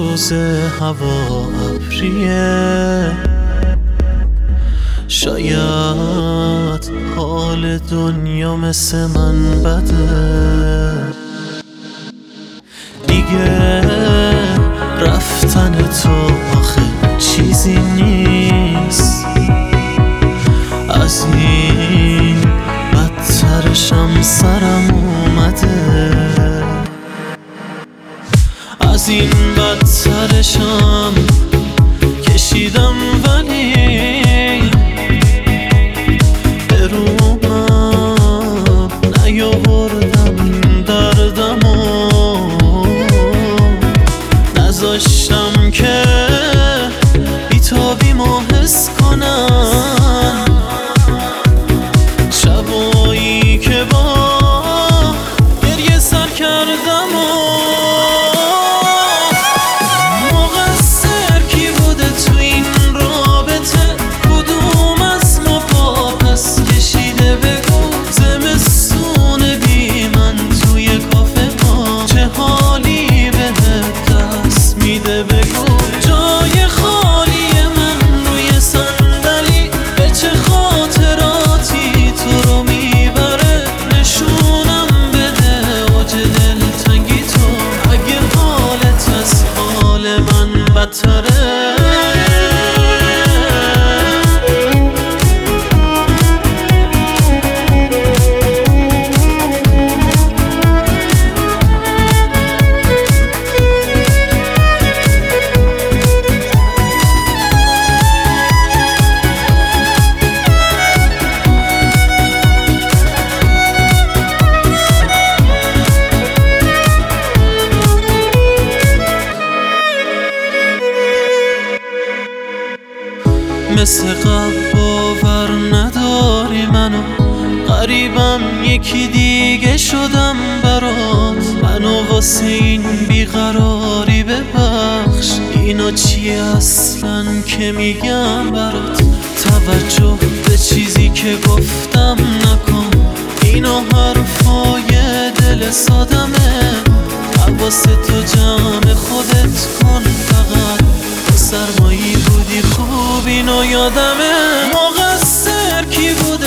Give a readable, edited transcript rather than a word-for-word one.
روز هوا ابریه، شاید حال دنیا مثل من بده. دیگه رفتن تو آخه چیزی نیست، از این بدترشم سرم اومده، از این بدترشم کشیدم ولی به رومم نیاوردم دردمو، نذاشتم که بیتابیمو حس کنم. شبایی که با گریه سر کردم و مقصر کی بوده تو این رابطه؟ کدوم از ما پا پس کشیده؟ بگو زمستون بی من توی کافه ما چه حالی بهت دست میده؟ بگو جای خالی من روی صندلی به چه خاطراتی تو رو میبره؟ نشونم بده اوج دلتنگی تو اگه حالت از حال من بدتره. مثل قبل باور نداری منو، غریبم یکی دیگه شدم برات، منو واسه این بیقراری ببخش. اینا چیه اصلا که میگم برات؟ توجه به چیزی که گفتم نکن، اینا حرفای دل سادمه. حواستو جمع خودت کن، فقط سرمایی بودی خوب اینو یادمه. مقصر کی بود